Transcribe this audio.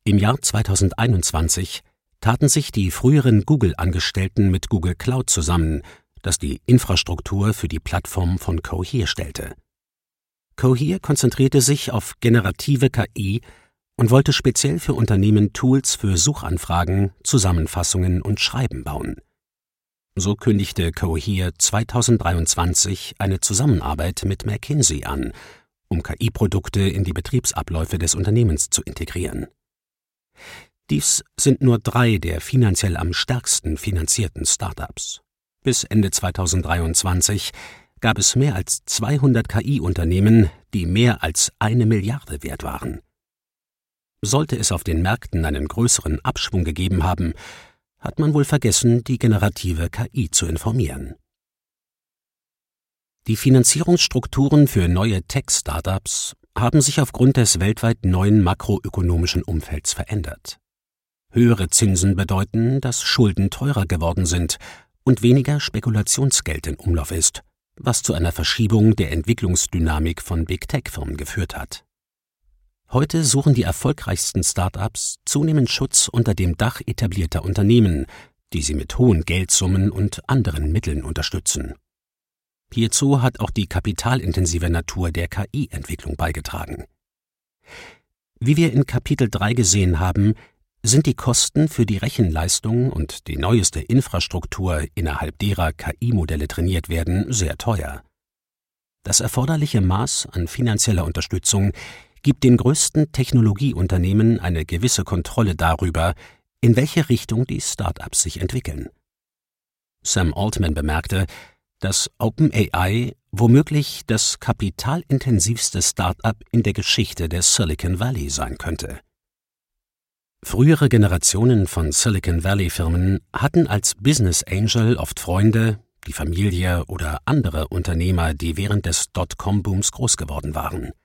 Im Jahr 2021 taten sich die früheren Google-Angestellten mit Google Cloud zusammen, das die Infrastruktur für die Plattform von Cohere stellte. Cohere konzentrierte sich auf generative KI und wollte speziell für Unternehmen Tools für Suchanfragen, Zusammenfassungen und Schreiben bauen. So kündigte Cohere 2023 eine Zusammenarbeit mit McKinsey an, um KI-Produkte in die Betriebsabläufe des Unternehmens zu integrieren. Dies sind nur 3 der finanziell am stärksten finanzierten Startups. Bis Ende 2023 gab es mehr als 200 KI-Unternehmen, die mehr als 1 Milliarde wert waren. Sollte es auf den Märkten einen größeren Abschwung gegeben haben, hat man wohl vergessen, die generative KI zu informieren. Die Finanzierungsstrukturen für neue Tech-Startups haben sich aufgrund des weltweit neuen makroökonomischen Umfelds verändert. Höhere Zinsen bedeuten, dass Schulden teurer geworden sind und weniger Spekulationsgeld in Umlauf ist, was zu einer Verschiebung der Entwicklungsdynamik von Big-Tech-Firmen geführt hat. Heute suchen die erfolgreichsten Startups zunehmend Schutz unter dem Dach etablierter Unternehmen, die sie mit hohen Geldsummen und anderen Mitteln unterstützen. Hierzu hat auch die kapitalintensive Natur der KI-Entwicklung beigetragen. Wie wir in Kapitel 3 gesehen haben, sind die Kosten für die Rechenleistung und die neueste Infrastruktur, innerhalb derer KI-Modelle trainiert werden, sehr teuer. Das erforderliche Maß an finanzieller Unterstützung gibt den größten Technologieunternehmen eine gewisse Kontrolle darüber, in welche Richtung die Start-ups sich entwickeln. Sam Altman bemerkte, dass OpenAI womöglich das kapitalintensivste Start-up in der Geschichte des Silicon Valley sein könnte. Frühere Generationen von Silicon Valley-Firmen hatten als Business Angel oft Freunde, die Familie oder andere Unternehmer, die während des Dotcom-Booms groß geworden waren.